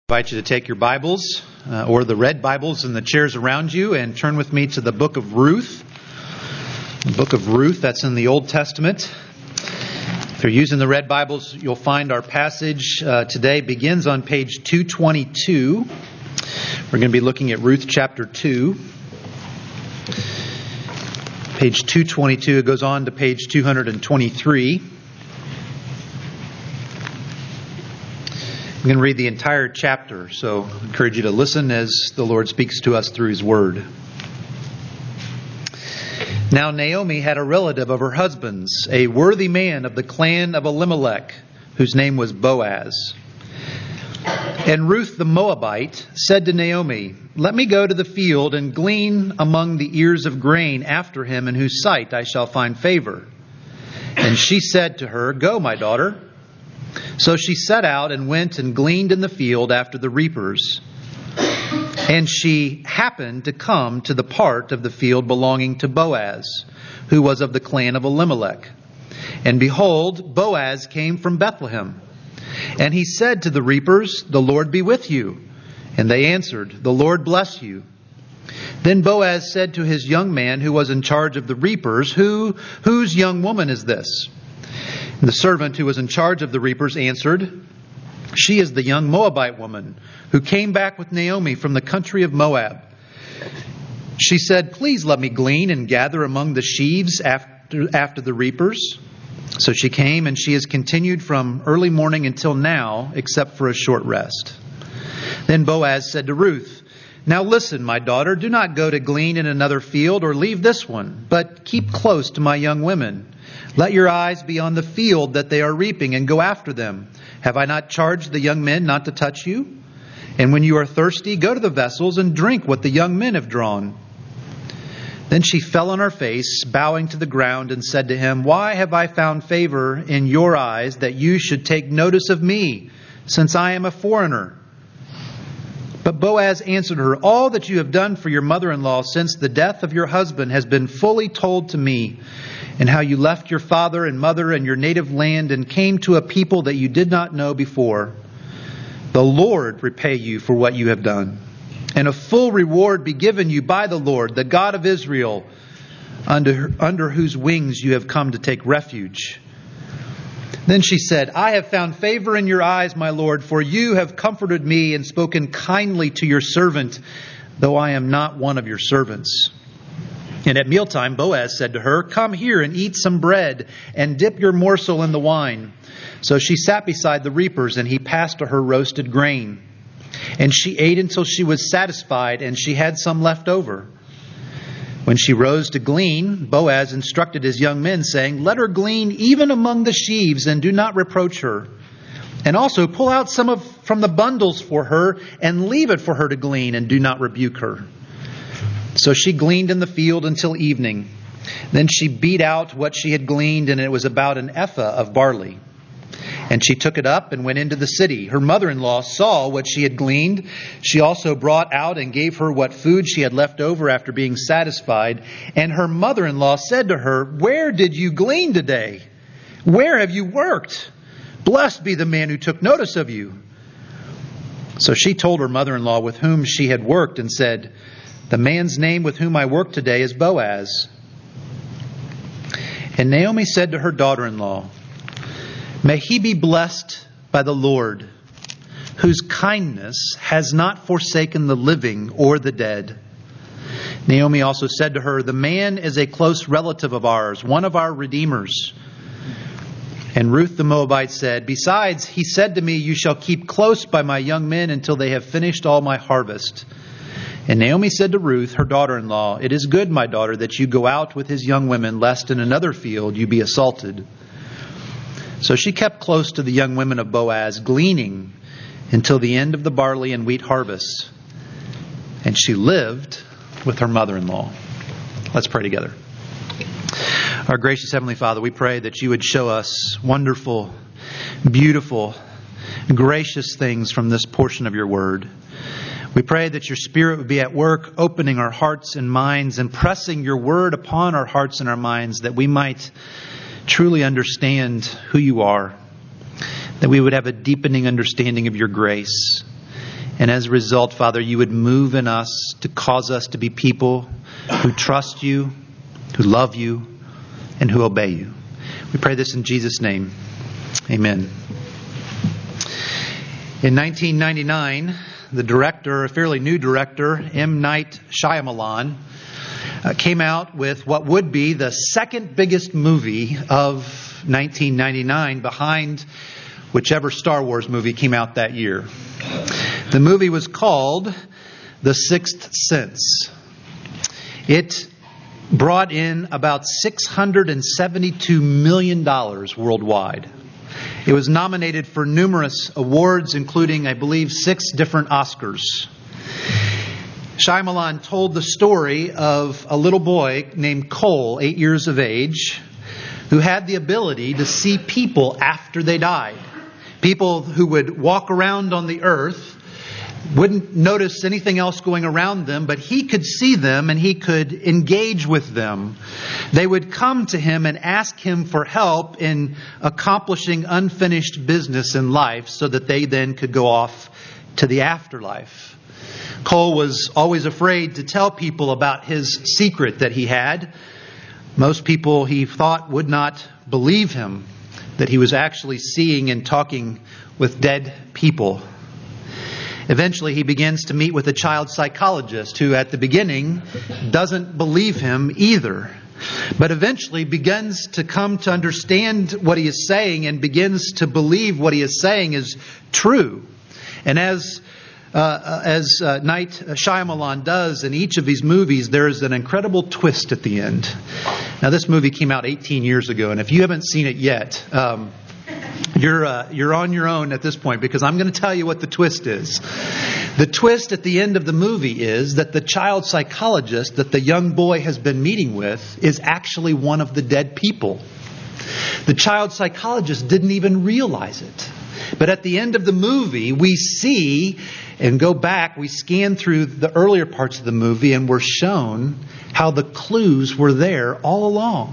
I invite you to take your Bibles or the red Bibles in the chairs around you and turn with me to the book of Ruth. The book of Ruth, that's in the Old Testament. If you're using the red Bibles, you'll find our passage today begins on page 222. We're going to be looking at Ruth chapter 2. Page 222, it goes on to page 223. I'm going to read the entire chapter, so I encourage you to listen as the Lord speaks to us through His Word. Now Naomi had a relative of her husband's, a worthy man of the clan of Elimelech, whose name was Boaz. And Ruth the Moabite said to Naomi, "Let me go to the field and glean among the ears of grain after him in whose sight I shall find favor." And she said to her, "Go, my daughter." So she set out and went and gleaned in the field after the reapers. And she happened to come to the part of the field belonging to Boaz, who was of the clan of Elimelech. And behold, Boaz came from Bethlehem. And he said to the reapers, "The Lord be with you." And they answered, "The Lord bless you." Then Boaz said to his young man who was in charge of the reapers, "Whose young woman is this?" And the servant who was in charge of the reapers answered, "She is the young Moabite woman who came back with Naomi from the country of Moab." She said, "Please let me glean and gather among the sheaves after the reapers." So she came, and she has continued from early morning until now, except for a short rest. Then Boaz said to Ruth, "Now listen, my daughter, do not go to glean in another field or leave this one, but keep close to my young women. Let your eyes be on the field that they are reaping and go after them. Have I not charged the young men not to touch you? And when you are thirsty, go to the vessels and drink what the young men have drawn." Then she fell on her face, bowing to the ground, and said to him, "Why have I found favor in your eyes that you should take notice of me, since I am a foreigner?" But Boaz answered her, "All that you have done for your mother-in-law since the death of your husband has been fully told to me, and how you left your father and mother and your native land and came to a people that you did not know before. The Lord repay you for what you have done, and a full reward be given you by the Lord, the God of Israel, under whose wings you have come to take refuge." Then she said, "I have found favor in your eyes, my Lord, for you have comforted me and spoken kindly to your servant, though I am not one of your servants." And at mealtime, Boaz said to her, "Come here and eat some bread and dip your morsel in the wine." So she sat beside the reapers, and he passed to her roasted grain. And she ate until she was satisfied, and she had some left over. When she rose to glean, Boaz instructed his young men, saying, "Let her glean even among the sheaves, and do not reproach her. And also pull out some from the bundles for her, and leave it for her to glean, and do not rebuke her." So she gleaned in the field until evening. Then she beat out what she had gleaned, and it was about an ephah of barley. And she took it up and went into the city. Her mother-in-law saw what she had gleaned. She also brought out and gave her what food she had left over after being satisfied. And her mother-in-law said to her, "Where did you glean today? Where have you worked? Blessed be the man who took notice of you." So she told her mother-in-law with whom she had worked and said, "The man's name with whom I work today is Boaz." And Naomi said to her daughter-in-law, "May he be blessed by the Lord, whose kindness has not forsaken the living or the dead." Naomi also said to her, "The man is a close relative of ours, one of our redeemers." And Ruth the Moabite said, "Besides, he said to me, 'You shall keep close by my young men until they have finished all my harvest.'" And Naomi said to Ruth, her daughter-in-law, "It is good, my daughter, that you go out with his young women, lest in another field you be assaulted." So she kept close to the young women of Boaz, gleaning until the end of the barley and wheat harvests. And she lived with her mother-in-law. Let's pray together. Our gracious Heavenly Father, we pray that you would show us wonderful, beautiful, gracious things from this portion of your word. We pray that your Spirit would be at work, opening our hearts and minds and pressing your word upon our hearts and our minds, that we might truly understand who you are, that we would have a deepening understanding of your grace, And as a result, Father, you would move in us to cause us to be people who trust you, who love you, and who obey you. We pray this in Jesus' name. Amen. In 1999, the director, a fairly new director, M. Night Shyamalan, came out with what would be the second biggest movie of 1999 behind whichever Star Wars movie came out that year. The movie was called The Sixth Sense. It brought in about $672 million worldwide. It was nominated for numerous awards, including, I believe, 6 different Oscars. Shyamalan told the story of a little boy named Cole, 8 years of age, who had the ability to see people after they died. People who would walk around on the earth, wouldn't notice anything else going around them, but he could see them and he could engage with them. They would come to him and ask him for help in accomplishing unfinished business in life so that they then could go off to the afterlife. Cole was always afraid to tell people about his secret that he had. Most people, he thought, would not believe him, that he was actually seeing and talking with dead people. Eventually, he begins to meet with a child psychologist who, at the beginning, doesn't believe him either, but eventually begins to come to understand what he is saying and begins to believe what he is saying is true. And as Night Shyamalan does in each of these movies, there is an incredible twist at the end. Now, this movie came out 18 years ago, and if you haven't seen it yet, you're on your own at this point, because I'm going to tell you what the twist is. The twist at the end of the movie is that the child psychologist that the young boy has been meeting with is actually one of the dead people. The child psychologist didn't even realize it. But at the end of the movie, we see and go back, we scan through the earlier parts of the movie, and we're shown how the clues were there all along.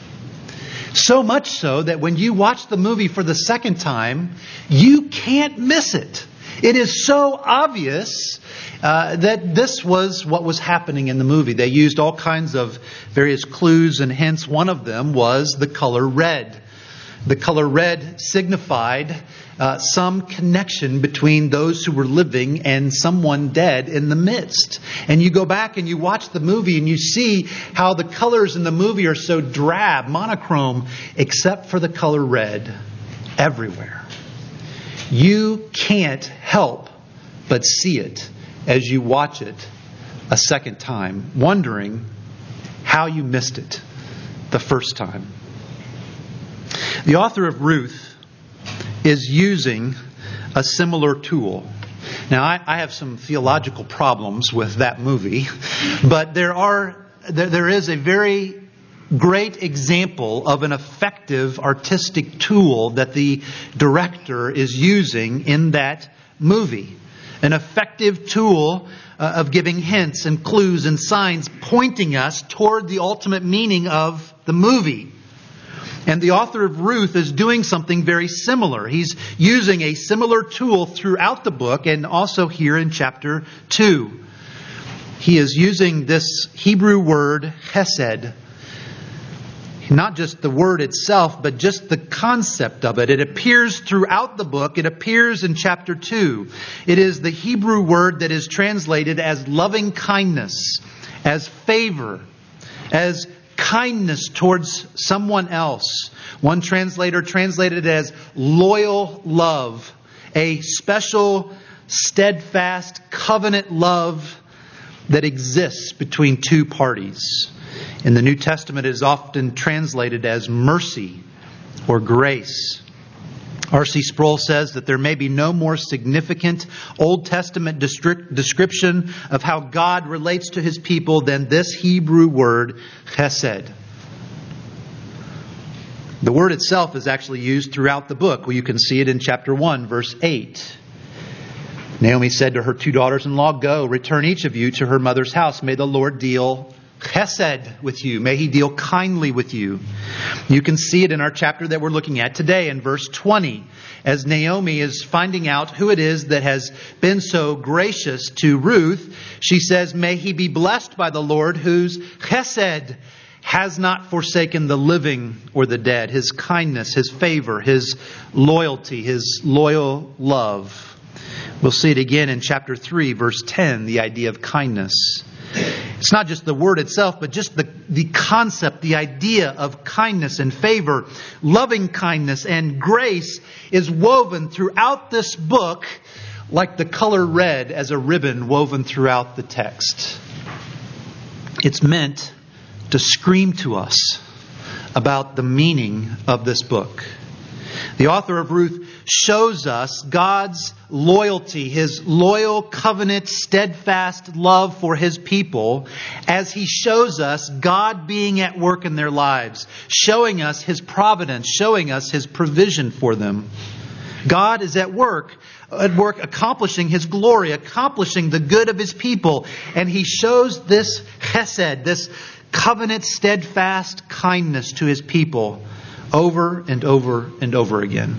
So much so that when you watch the movie for the second time, you can't miss it. It is so obvious that this was what was happening in the movie. They used all kinds of various clues and hints. One of them was the color red. The color red signified some connection between those who were living and someone dead in the midst. And you go back and you watch the movie and you see how the colors in the movie are so drab, monochrome, except for the color red everywhere. You can't help but see it as you watch it a second time, wondering how you missed it the first time. The author of Ruth is using a similar tool. Now, I have some theological problems with that movie, but there is a very great example of an effective artistic tool that the director is using in that movie. An effective tool of giving hints and clues and signs pointing us toward the ultimate meaning of the movie. And the author of Ruth is doing something very similar. He's using a similar tool throughout the book and also here in chapter 2. He is using this Hebrew word, chesed. Not just the word itself, but just the concept of it. It appears throughout the book. It appears in chapter 2. It is the Hebrew word that is translated as loving kindness, as favor, as kindness towards someone else. One translator translated it as loyal love, a special, steadfast, covenant love that exists between two parties. In the New Testament, it is often translated as mercy or grace. R.C. Sproul says that there may be no more significant Old Testament description of how God relates to His people than this Hebrew word, chesed. The word itself is actually used throughout the book. Well, you can see it in chapter 1, verse 8. Naomi said to her 2 daughters-in-law, "Go, return each of you to her mother's house. May the Lord deal chesed with you. May He deal kindly with you. You can see it in our chapter that we're looking at today in verse 20. As Naomi is finding out who it is that has been so gracious to Ruth, she says, may he be blessed by the Lord, whose chesed has not forsaken the living or the dead. His kindness, His favor, His loyalty, His loyal love. We'll see it again in chapter 3, verse 10, the idea of kindness. It's not just the word itself, but just the concept, the idea of kindness and favor, loving kindness and grace is woven throughout this book like the color red as a ribbon woven throughout the text. It's meant to scream to us about the meaning of this book. The author of Ruth shows us God's loyalty, His loyal covenant, steadfast love for His people, as He shows us God being at work in their lives, showing us His providence, showing us His provision for them. God is at work accomplishing His glory, accomplishing the good of His people. And He shows this chesed, this covenant, steadfast kindness to His people over and over and over again.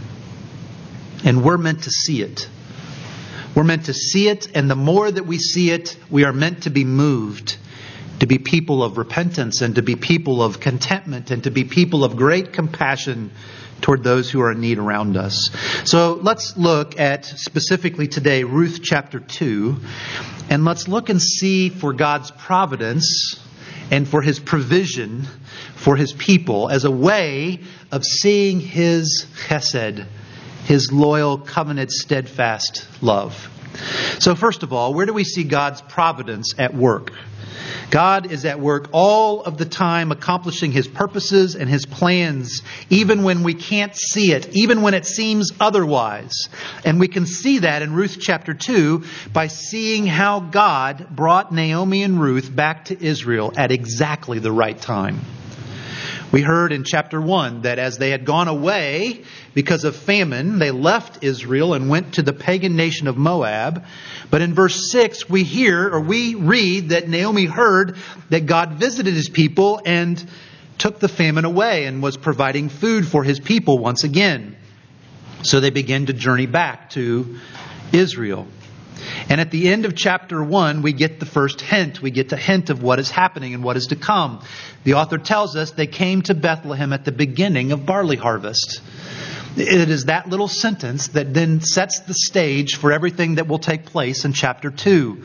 And we're meant to see it. We're meant to see it, and the more that we see it, we are meant to be moved, to be people of repentance, and to be people of contentment, and to be people of great compassion toward those who are in need around us. So let's look at, specifically today, Ruth chapter 2, and let's look and see for God's providence and for His provision for His people as a way of seeing His chesed, His loyal, covenant, steadfast love. So first of all, where do we see God's providence at work? God is at work all of the time accomplishing His purposes and His plans, even when we can't see it, even when it seems otherwise. And we can see that in Ruth chapter 2 by seeing how God brought Naomi and Ruth back to Israel at exactly the right time. We heard in chapter 1 that as they had gone away because of famine, they left Israel and went to the pagan nation of Moab. But in verse 6, we read that Naomi heard that God visited His people and took the famine away and was providing food for His people once again. So they began to journey back to Israel. And at the end of chapter 1, we get the first hint. We get the hint of what is happening and what is to come. The author tells us they came to Bethlehem at the beginning of barley harvest. It is that little sentence that then sets the stage for everything that will take place in chapter 2.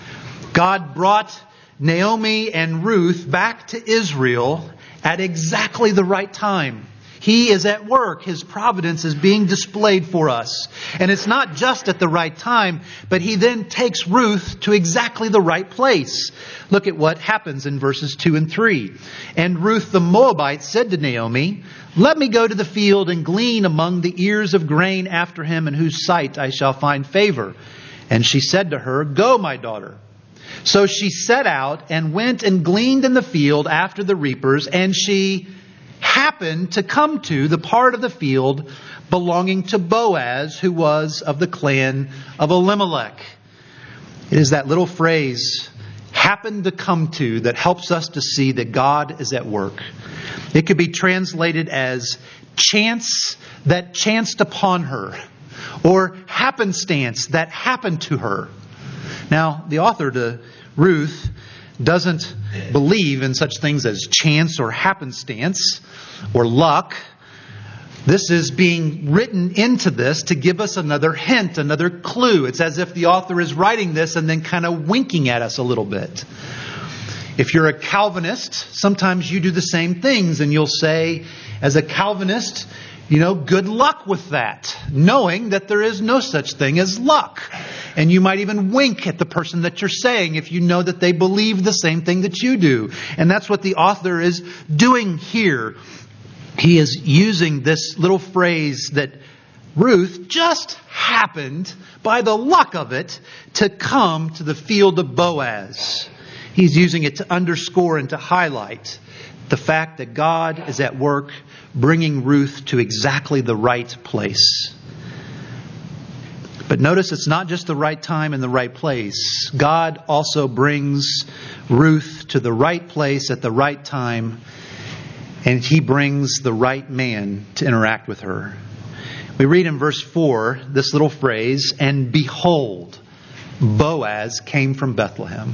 God brought Naomi and Ruth back to Israel at exactly the right time. He is at work. His providence is being displayed for us. And it's not just at the right time, but He then takes Ruth to exactly the right place. Look at what happens in verses 2 and 3. And Ruth the Moabite said to Naomi, let me go to the field and glean among the ears of grain after him, in whose sight I shall find favor. And she said to her, go, my daughter. So she set out and went and gleaned in the field after the reapers, and she happened to come to the part of the field belonging to Boaz, who was of the clan of Elimelech. It is that little phrase, happened to come to, that helps us to see that God is at work. It could be translated as chance that chanced upon her, or happenstance that happened to her. Now, the author to Ruth doesn't believe in such things as chance or happenstance or luck. This is being written into this to give us another hint, another clue. It's as if the author is writing this and then kind of winking at us a little bit. If you're a Calvinist, sometimes you do the same things, and you'll say, as a Calvinist, good luck with that, knowing that there is no such thing as luck. And you might even wink at the person that you're saying if you know that they believe the same thing that you do. And that's what the author is doing here. He is using this little phrase that Ruth just happened, by the luck of it, to come to the field of Boaz. He's using it to underscore and to highlight the fact that God is at work bringing Ruth to exactly the right place. But notice it's not just the right time and the right place. God also brings Ruth to the right place at the right time, and He brings the right man to interact with her. We read in verse 4 this little phrase, "And behold, Boaz came from Bethlehem."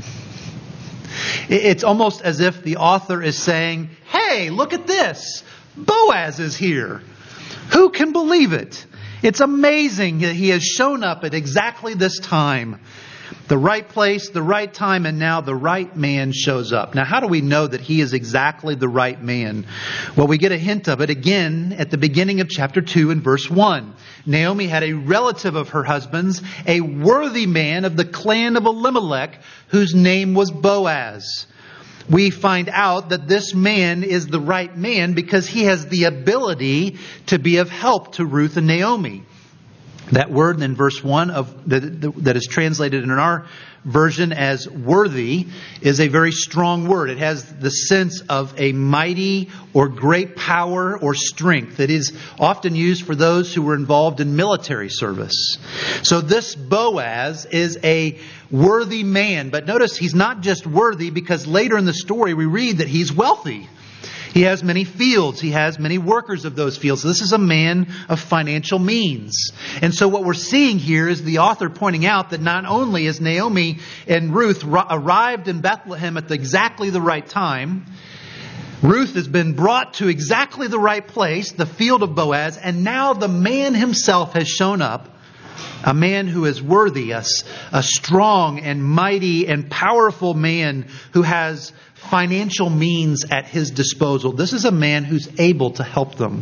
It's almost as if the author is saying, "Hey, look at this. Boaz is here. Who can believe it? It's amazing that he has shown up at exactly this time. The right place, the right time, and now the right man shows up." Now, how do we know that he is exactly the right man? Well, we get a hint of it again at the beginning of chapter 2 and verse 1. Naomi had a relative of her husband's, a worthy man of the clan of Elimelech, whose name was Boaz. We find out that this man is the right man because he has the ability to be of help to Ruth and Naomi. That word in verse 1 that is translated in our version as worthy is a very strong word. It has the sense of a mighty or great power or strength. It is often used for those who were involved in military service. So this Boaz is a worthy man. But notice he's not just worthy because later in the story we read that he's wealthy. He has many fields. He has many workers of those fields. This is a man of financial means. And so what we're seeing here is the author pointing out that not only is Naomi and Ruth arrived in Bethlehem at exactly the right time, Ruth has been brought to exactly the right place, the field of Boaz, and now the man himself has shown up. A man who is worthy, a strong and mighty and powerful man who has financial means at his disposal. This is a man who's able to help them.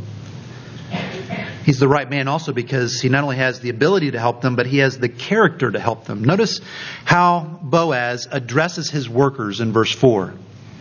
He's the right man also because he not only has the ability to help them, but he has the character to help them. Notice how Boaz addresses his workers in verse 4.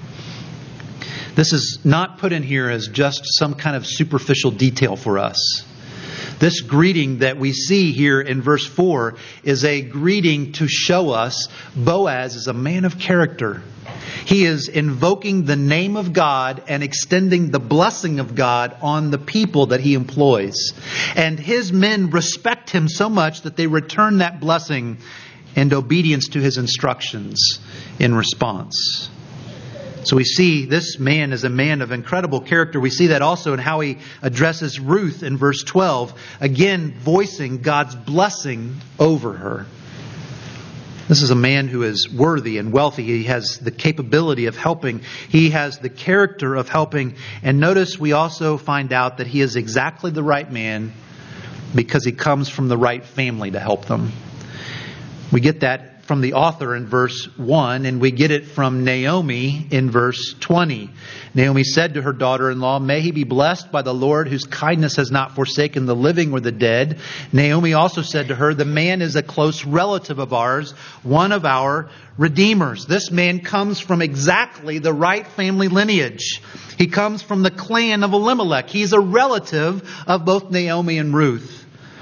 This is not put in here as just some kind of superficial detail for us. This greeting that we see here in verse 4 is a greeting to show us Boaz is a man of character. He is invoking the name of God and extending the blessing of God on the people that he employs. And his men respect him so much that they return that blessing and obedience to his instructions in response. So we see this man is a man of incredible character. We see that also in how he addresses Ruth in verse 12, again voicing God's blessing over her. This is a man who is worthy and wealthy. He has the capability of helping. He has the character of helping. And notice we also find out that he is exactly the right man because he comes from the right family to help them. We get that from the author in verse 1, and we get it from Naomi in verse 20. Naomi said to her daughter-in-law, "May he be blessed by the Lord, whose kindness has not forsaken the living or the dead." Naomi also said to her, "The man is a close relative of ours, one of our redeemers." This man comes from exactly the right family lineage. He comes from the clan of Elimelech. He's a relative of both Naomi and Ruth.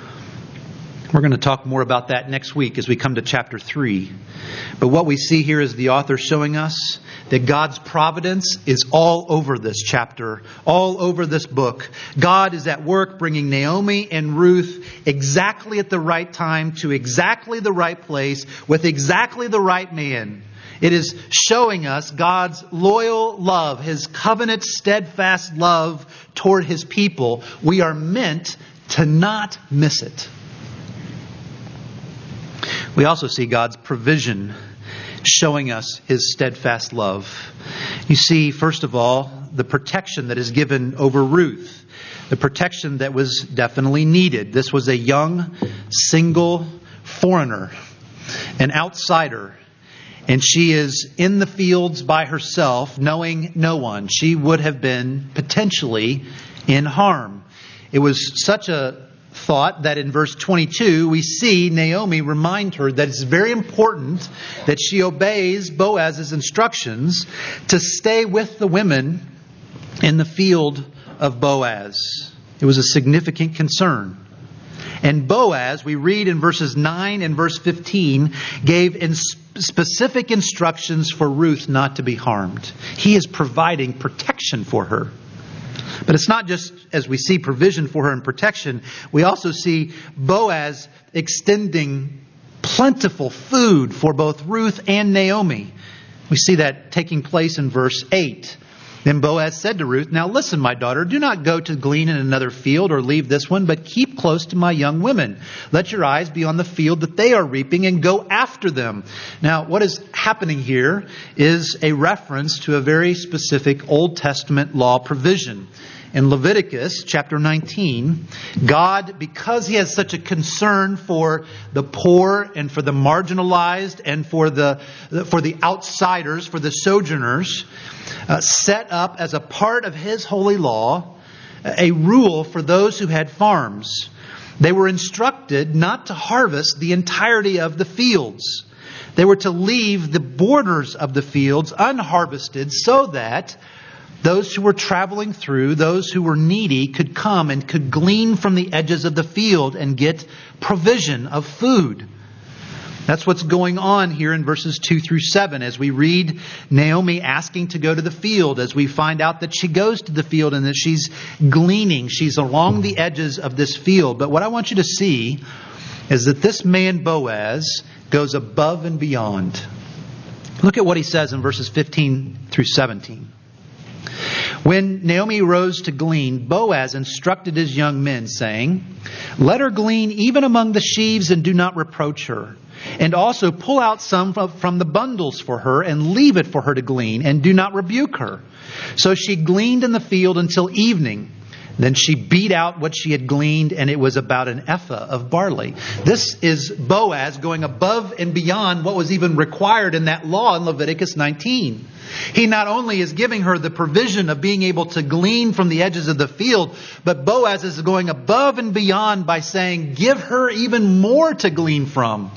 We're going to talk more about that next week as we come to chapter 3. But what we see here is the author showing us that God's providence is all over this chapter, all over this book. God is at work bringing Naomi and Ruth exactly at the right time to exactly the right place with exactly the right man. It is showing us God's loyal love, His covenant steadfast love toward His people. We are meant to not miss it. We also see God's provision showing us His steadfast love. You see, first of all, the protection that is given over Ruth. The protection that was definitely needed. This was a young, single foreigner, an outsider. And she is in the fields by herself, knowing no one. She would have been potentially in harm. It was such a thought that in verse 22 we see Naomi remind her that it's very important that she obeys Boaz's instructions to stay with the women in the field of Boaz. It was a significant concern. And Boaz, we read in verses 9 and verse 15, gave specific instructions for Ruth not to be harmed. He is providing protection for her. But it's not just as we see provision for her and protection. We also see Boaz extending plentiful food for both Ruth and Naomi. We see that taking place in verse 8. Then Boaz said to Ruth, "Now listen, my daughter, do not go to glean in another field or leave this one, but keep close to my young women. Let your eyes be on the field that they are reaping and go after them." Now, what is happening here is a reference to a very specific Old Testament law provision. In Leviticus chapter 19, God, because He has such a concern for the poor and for the marginalized and for the outsiders, for the sojourners, set up as a part of His holy law a rule for those who had farms. They were instructed not to harvest the entirety of the fields. They were to leave the borders of the fields unharvested so that those who were traveling through, those who were needy, could come and could glean from the edges of the field and get provision of food. That's what's going on here in verses 2 through 7 as we read Naomi asking to go to the field, as we find out that she goes to the field and that she's gleaning. She's along the edges of this field. But what I want you to see is that this man Boaz goes above and beyond. Look at what he says in verses 15 through 17. When Naomi rose to glean, Boaz instructed his young men, saying, "Let her glean even among the sheaves and do not reproach her. And also pull out some from the bundles for her and leave it for her to glean and do not rebuke her." So she gleaned in the field until evening. Then she beat out what she had gleaned, and it was about an ephah of barley. This is Boaz going above and beyond what was even required in that law in Leviticus 19. He not only is giving her the provision of being able to glean from the edges of the field, but Boaz is going above and beyond by saying, give her even more to glean from.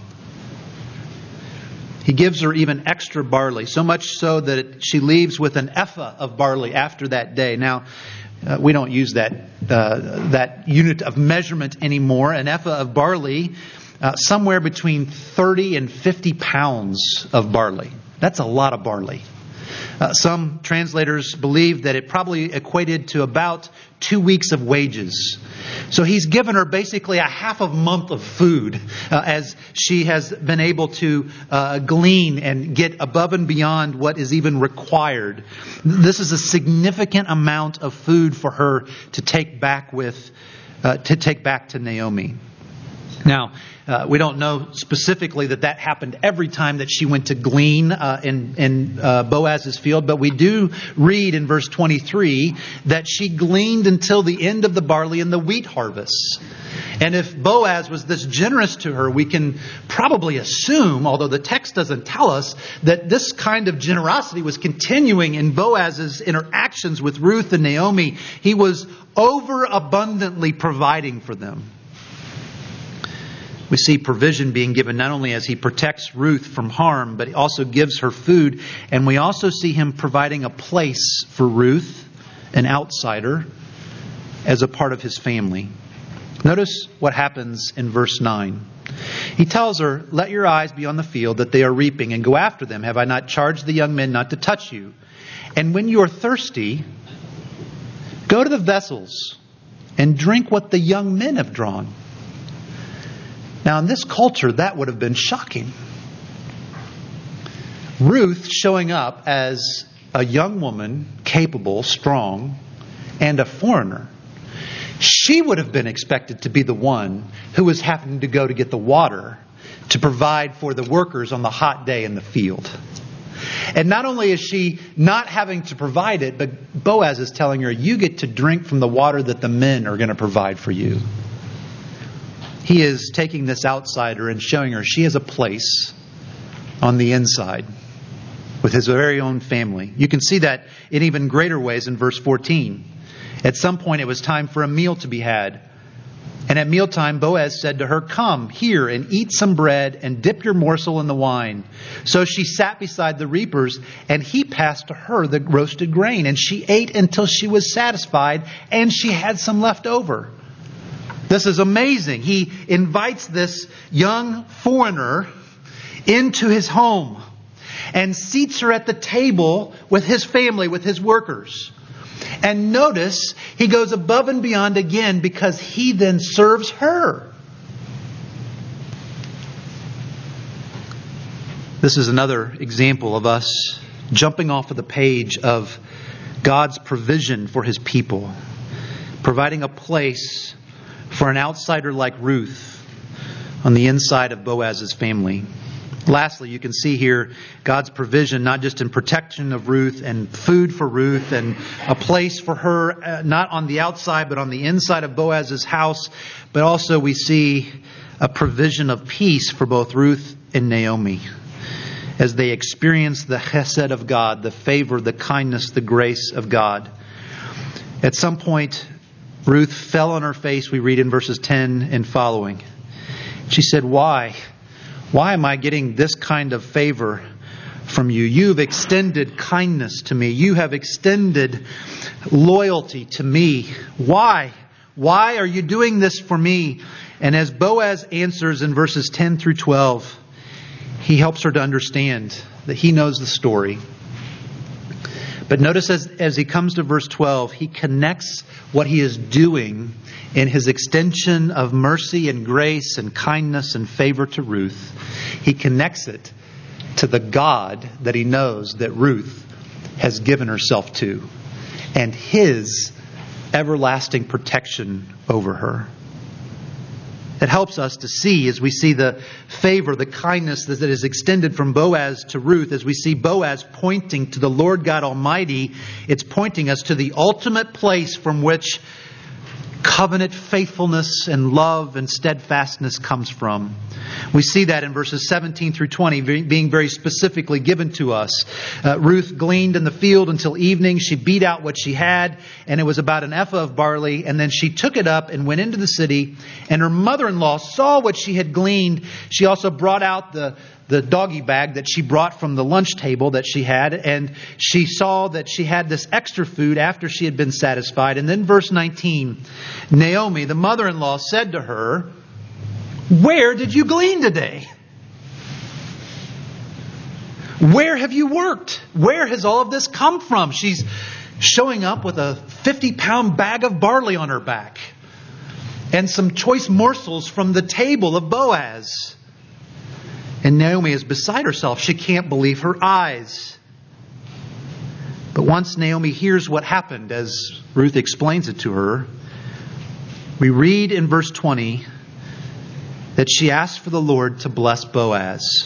He gives her even extra barley, so much so that she leaves with an ephah of barley after that day. Now, we don't use that unit of measurement anymore. An ephah of barley, somewhere between 30 and 50 pounds of barley. That's a lot of barley. Some translators believe that it probably equated to about 2 weeks of wages. So he's given her basically a half a month of food as she has been able to glean and get above and beyond what is even required. This is a significant amount of food for her to take back to Naomi. Now, we don't know specifically that happened every time that she went to glean in Boaz's field, but we do read in verse 23 that she gleaned until the end of the barley and the wheat harvests. And if Boaz was this generous to her, we can probably assume, although the text doesn't tell us, that this kind of generosity was continuing in Boaz's interactions with Ruth and Naomi. He was overabundantly providing for them. We see provision being given not only as he protects Ruth from harm, but he also gives her food. And we also see him providing a place for Ruth, an outsider, as a part of his family. Notice what happens in verse 9. He tells her, "Let your eyes be on the field that they are reaping and go after them. Have I not charged the young men not to touch you? And when you are thirsty, go to the vessels and drink what the young men have drawn." Now, in this culture, that would have been shocking. Ruth showing up as a young woman, capable, strong, and a foreigner. She would have been expected to be the one who was having to go to get the water to provide for the workers on the hot day in the field. And not only is she not having to provide it, but Boaz is telling her, you get to drink from the water that the men are going to provide for you. He is taking this outsider and showing her she has a place on the inside with his very own family. You can see that in even greater ways in verse 14. At some point it was time for a meal to be had. And at mealtime Boaz said to her, "Come here and eat some bread and dip your morsel in the wine." So she sat beside the reapers, and he passed to her the roasted grain. And she ate until she was satisfied, and she had some left over. This is amazing. He invites this young foreigner into his home and seats her at the table with his family, with his workers. And notice, he goes above and beyond again because he then serves her. This is another example of us jumping off of the page of God's provision for His people, providing a place for an outsider like Ruth on the inside of Boaz's family. Lastly, you can see here God's provision, not just in protection of Ruth and food for Ruth and a place for her, not on the outside but on the inside of Boaz's house, but also we see a provision of peace for both Ruth and Naomi as they experience the chesed of God, the favor, the kindness, the grace of God. At some point, Ruth fell on her face, we read in verses 10 and following. She said, "Why? Why am I getting this kind of favor from you? You've extended kindness to me. You have extended loyalty to me. Why? Why are you doing this for me?" And as Boaz answers in verses 10 through 12, he helps her to understand that he knows the story. But notice as he comes to verse 12, he connects what he is doing in his extension of mercy and grace and kindness and favor to Ruth. He connects it to the God that he knows that Ruth has given herself to and His everlasting protection over her. It helps us to see, as we see the favor, the kindness that is extended from Boaz to Ruth, as we see Boaz pointing to the Lord God Almighty, it's pointing us to the ultimate place from which covenant faithfulness and love and steadfastness comes from. We see that in verses 17 through 20 being very specifically given to us. Ruth gleaned in the field until evening. She beat out what she had, and it was about an ephah of barley. And then she took it up and went into the city. And her mother-in-law saw what she had gleaned. She also brought out the doggy bag that she brought from the lunch table that she had. And she saw that she had this extra food after she had been satisfied. And then verse 19, Naomi, the mother-in-law, said to her, "Where did you glean today? Where have you worked? Where has all of this come from?" She's showing up with a 50-pound bag of barley on her back and some choice morsels from the table of Boaz. And Naomi is beside herself. She can't believe her eyes. But once Naomi hears what happened, as Ruth explains it to her, we read in verse 20 that she asked for the Lord to bless Boaz.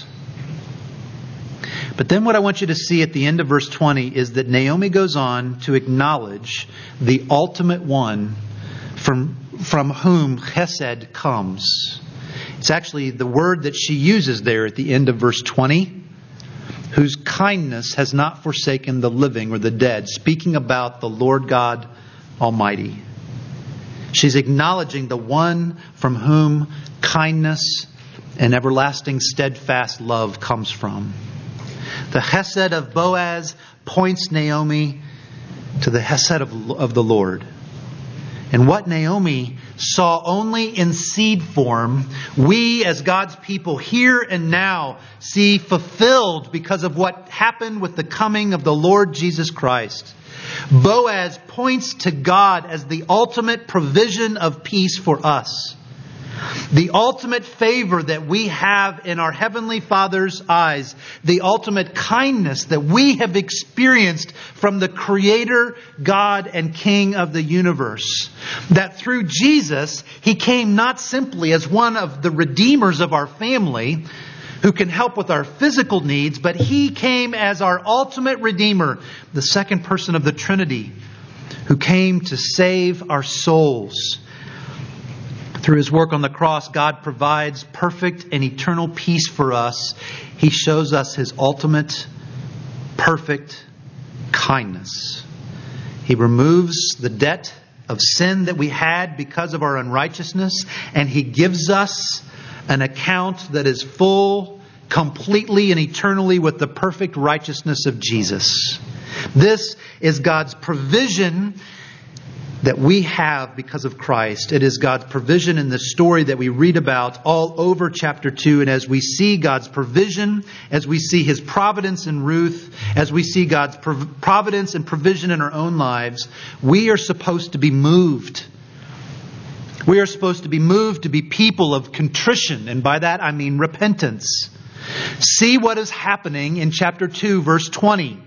But then what I want you to see at the end of verse 20 is that Naomi goes on to acknowledge the ultimate one from whom chesed comes. It's actually the word that she uses there at the end of verse 20, whose kindness has not forsaken the living or the dead, speaking about the Lord God Almighty. She's acknowledging the one from whom kindness and everlasting steadfast love comes from. The chesed of Boaz points Naomi to the chesed of the Lord. And what Naomi saw only in seed form, we as God's people here and now see fulfilled because of what happened with the coming of the Lord Jesus Christ. Boaz points to God as the ultimate provision of peace for us. The ultimate favor that we have in our Heavenly Father's eyes. The ultimate kindness that we have experienced from the Creator, God, and King of the universe. That through Jesus, He came not simply as one of the redeemers of our family, who can help with our physical needs, but He came as our ultimate Redeemer, the second person of the Trinity, who came to save our souls. Through His work on the cross, God provides perfect and eternal peace for us. He shows us His ultimate, perfect kindness. He removes the debt of sin that we had because of our unrighteousness, and He gives us an account that is full, completely and eternally with the perfect righteousness of Jesus. This is God's provision that we have because of Christ. It is God's provision in the story that we read about all over chapter 2. And as we see God's provision, as we see His providence in Ruth, as we see God's providence and provision in our own lives, we are supposed to be moved. We are supposed to be moved to be people of contrition. And by that I mean repentance. See what is happening in chapter 2, verse 20.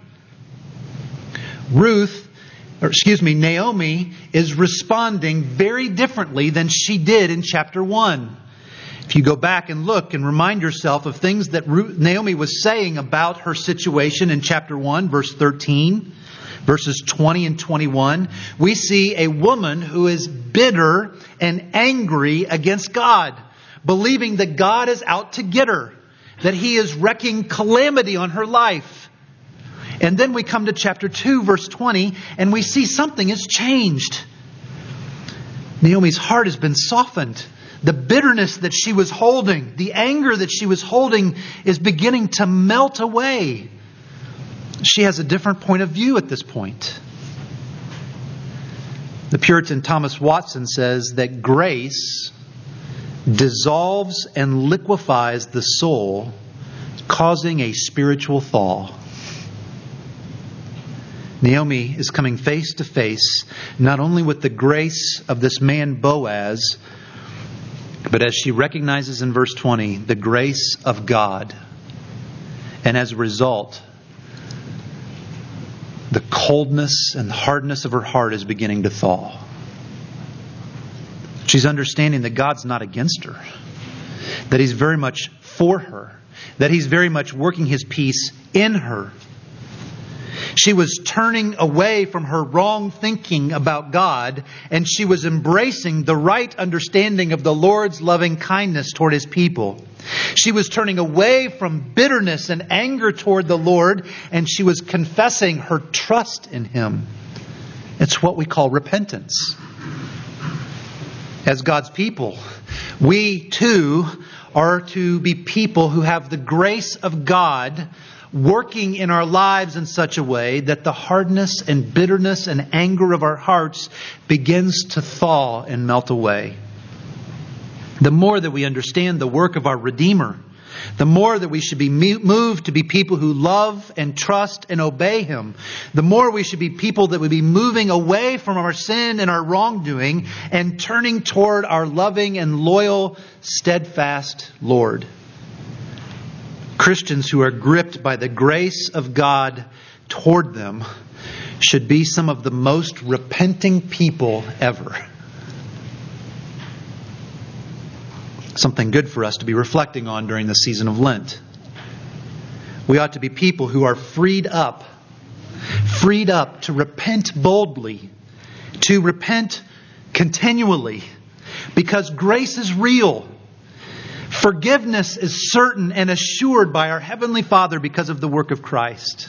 Naomi is responding very differently than she did in chapter 1. If you go back and look and remind yourself of things that Naomi was saying about her situation in chapter 1, verse 13, verses 20 and 21, we see a woman who is bitter and angry against God, believing that God is out to get her, that He is wreaking calamity on her life. And then we come to chapter 2, verse 20, and we see something has changed. Naomi's heart has been softened. The bitterness that she was holding, the anger that she was holding is beginning to melt away. She has a different point of view at this point. The Puritan Thomas Watson says that grace dissolves and liquefies the soul, causing a spiritual thaw. Naomi is coming face to face not only with the grace of this man Boaz, but as she recognizes in verse 20, the grace of God. And as a result, the coldness and hardness of her heart is beginning to thaw. She's understanding that God's not against her, that He's very much for her, that He's very much working His peace in her. She was turning away from her wrong thinking about God, and she was embracing the right understanding of the Lord's loving kindness toward His people. She was turning away from bitterness and anger toward the Lord, and she was confessing her trust in Him. It's what we call repentance. As God's people, we too are to be people who have the grace of God working in our lives in such a way that the hardness and bitterness and anger of our hearts begins to thaw and melt away. The more that we understand the work of our Redeemer, the more that we should be moved to be people who love and trust and obey Him. The more we should be people that would be moving away from our sin and our wrongdoing and turning toward our loving and loyal, steadfast Lord. Christians who are gripped by the grace of God toward them should be some of the most repenting people ever. Something good for us to be reflecting on during the season of Lent. We ought to be people who are freed up to repent boldly, to repent continually, because grace is real. Forgiveness is certain and assured by our Heavenly Father because of the work of Christ.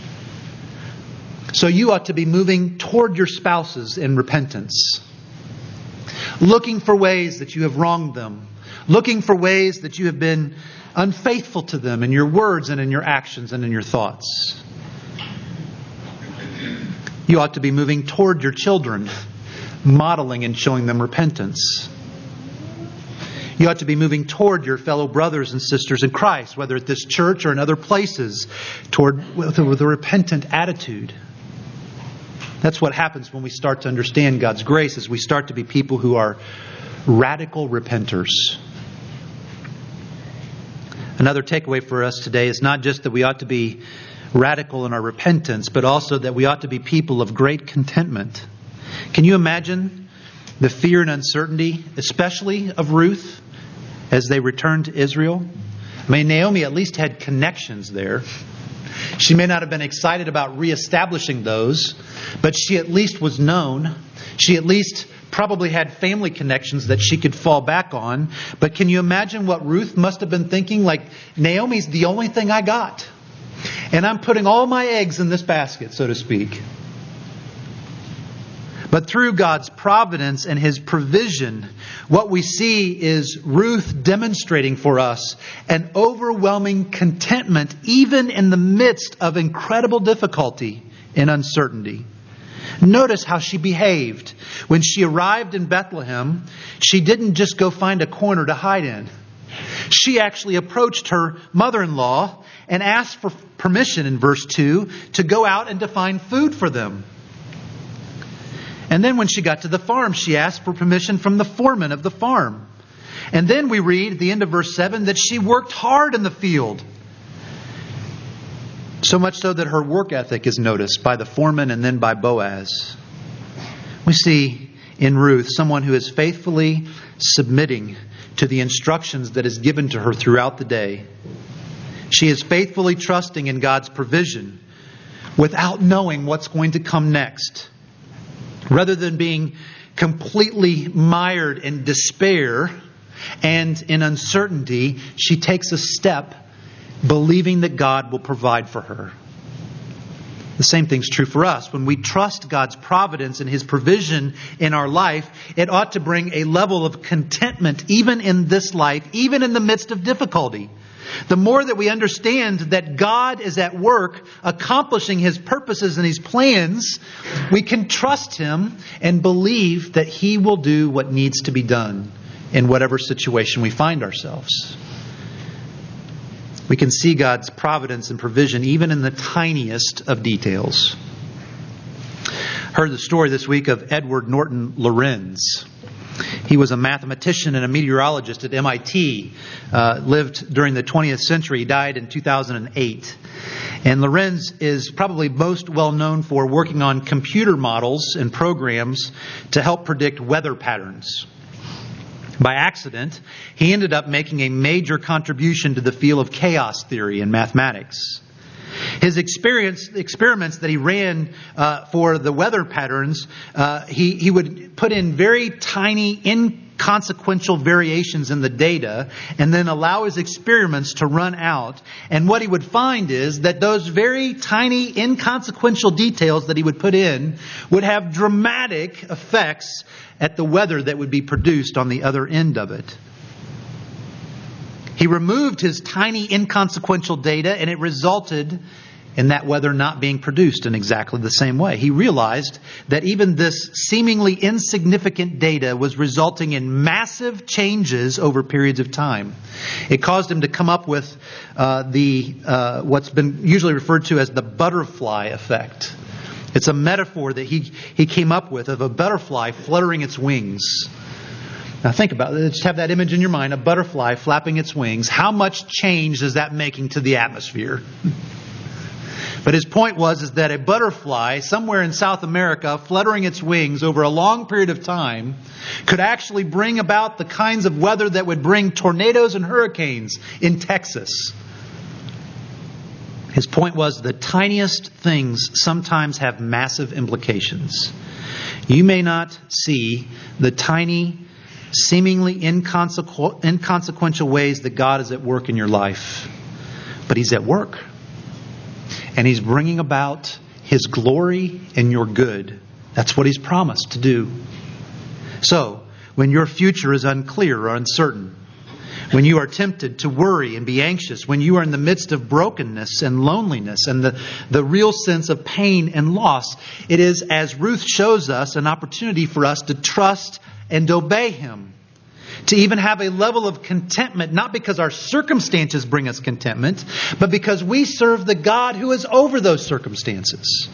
So you ought to be moving toward your spouses in repentance. Looking for ways that you have wronged them. Looking for ways that you have been unfaithful to them in your words and in your actions and in your thoughts. You ought to be moving toward your children, modeling and showing them repentance. You ought to be moving toward your fellow brothers and sisters in Christ, whether at this church or in other places, with a repentant attitude. That's what happens when we start to understand God's grace, as we start to be people who are radical repenters. Another takeaway for us today is not just that we ought to be radical in our repentance, but also that we ought to be people of great contentment. Can you imagine the fear and uncertainty, especially of Ruth, as they returned to Israel? I mean, Naomi at least had connections there. She may not have been excited about reestablishing those, but she at least was known. She at least probably had family connections that she could fall back on. But can you imagine what Ruth must have been thinking? Like, Naomi's the only thing I got, and I'm putting all my eggs in this basket, so to speak. But through God's providence and His provision, what we see is Ruth demonstrating for us an overwhelming contentment, even in the midst of incredible difficulty and uncertainty. Notice how she behaved. When she arrived in Bethlehem, she didn't just go find a corner to hide in. She actually approached her mother-in-law and asked for permission in verse 2 to go out and to find food for them. And then when she got to the farm, she asked for permission from the foreman of the farm. And then we read at the end of verse 7 that she worked hard in the field. So much so that her work ethic is noticed by the foreman and then by Boaz. We see in Ruth someone who is faithfully submitting to the instructions that is given to her throughout the day. She is faithfully trusting in God's provision without knowing what's going to come next. Rather than being completely mired in despair and in uncertainty, she takes a step believing that God will provide for her. The same thing's true for us. When we trust God's providence and His provision in our life, it ought to bring a level of contentment even in this life, even in the midst of difficulty. The more that we understand that God is at work accomplishing His purposes and His plans, we can trust Him and believe that He will do what needs to be done in whatever situation we find ourselves. We can see God's providence and provision even in the tiniest of details. Heard the story this week of Edward Norton Lorenz. He was a mathematician and a meteorologist at MIT, lived during the 20th century, died in 2008. And Lorenz is probably most well known for working on computer models and programs to help predict weather patterns. By accident, he ended up making a major contribution to the field of chaos theory in mathematics. His experiments that he ran for the weather patterns, he would put in very tiny, inconsequential variations in the data and then allow his experiments to run out. And what he would find is that those very tiny, inconsequential details that he would put in would have dramatic effects at the weather that would be produced on the other end of it. He removed his tiny, inconsequential data, and it resulted in that weather not being produced in exactly the same way. He realized that even this seemingly insignificant data was resulting in massive changes over periods of time. It caused him to come up with what's been usually referred to as the butterfly effect. It's a metaphor that he came up with of a butterfly fluttering its wings. Now think about it. Just have that image in your mind, a butterfly flapping its wings. How much change is that making to the atmosphere? But his point was that a butterfly somewhere in South America fluttering its wings over a long period of time could actually bring about the kinds of weather that would bring tornadoes and hurricanes in Texas. His point was the tiniest things sometimes have massive implications. You may not see the tiny, seemingly inconsequential ways that God is at work in your life, but He's at work. And He's bringing about His glory and your good. That's what He's promised to do. So, when your future is unclear or uncertain, when you are tempted to worry and be anxious, when you are in the midst of brokenness and loneliness and the real sense of pain and loss, it is, as Ruth shows us, an opportunity for us to trust and obey Him. To even have a level of contentment, not because our circumstances bring us contentment, but because we serve the God who is over those circumstances.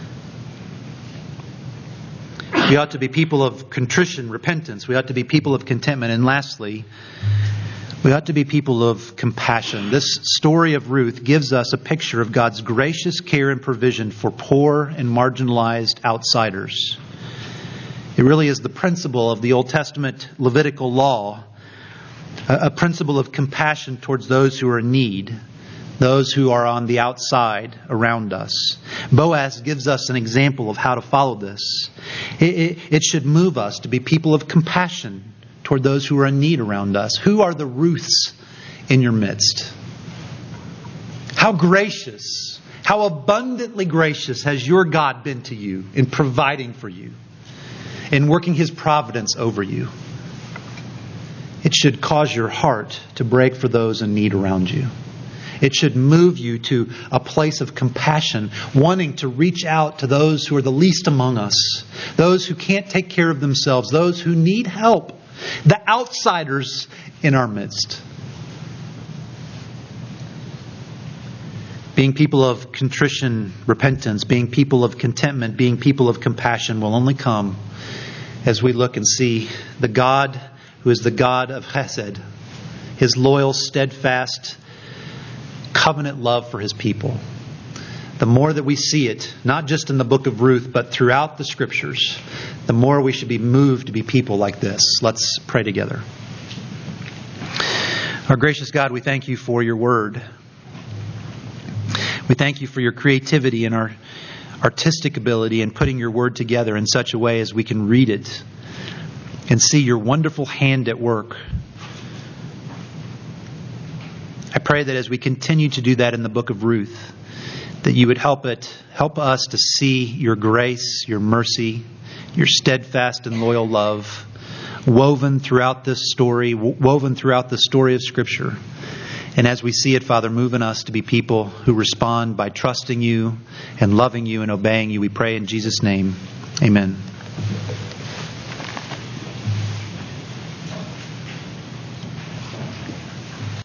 We ought to be people of contrition, repentance. We ought to be people of contentment. And lastly, we ought to be people of compassion. This story of Ruth gives us a picture of God's gracious care and provision for poor and marginalized outsiders. It really is the principle of the Old Testament Levitical law, a principle of compassion towards those who are in need, those who are on the outside around us. Boaz gives us an example of how to follow this. It should move us to be people of compassion toward those who are in need around us. Who are the Ruths in your midst? How gracious, how abundantly gracious has your God been to you in providing for you, in working His providence over you? It should cause your heart to break for those in need around you. It should move you to a place of compassion, wanting to reach out to those who are the least among us, those who can't take care of themselves, those who need help, the outsiders in our midst. Being people of contrition, repentance, being people of contentment, being people of compassion will only come as we look and see the God who is the God of Chesed, His loyal, steadfast, covenant love for His people. The more that we see it, not just in the book of Ruth, but throughout the Scriptures, the more we should be moved to be people like this. Let's pray together. Our gracious God, we thank you for your word. We thank you for your creativity and our artistic ability in putting your word together in such a way as we can read it and see your wonderful hand at work. I pray that as we continue to do that in the book of Ruth, that you would help us to see your grace, your mercy, your steadfast and loyal love woven throughout this story, woven throughout the story of Scripture. And as we see it, Father, move in us to be people who respond by trusting you and loving you and obeying you. We pray in Jesus' name. Amen.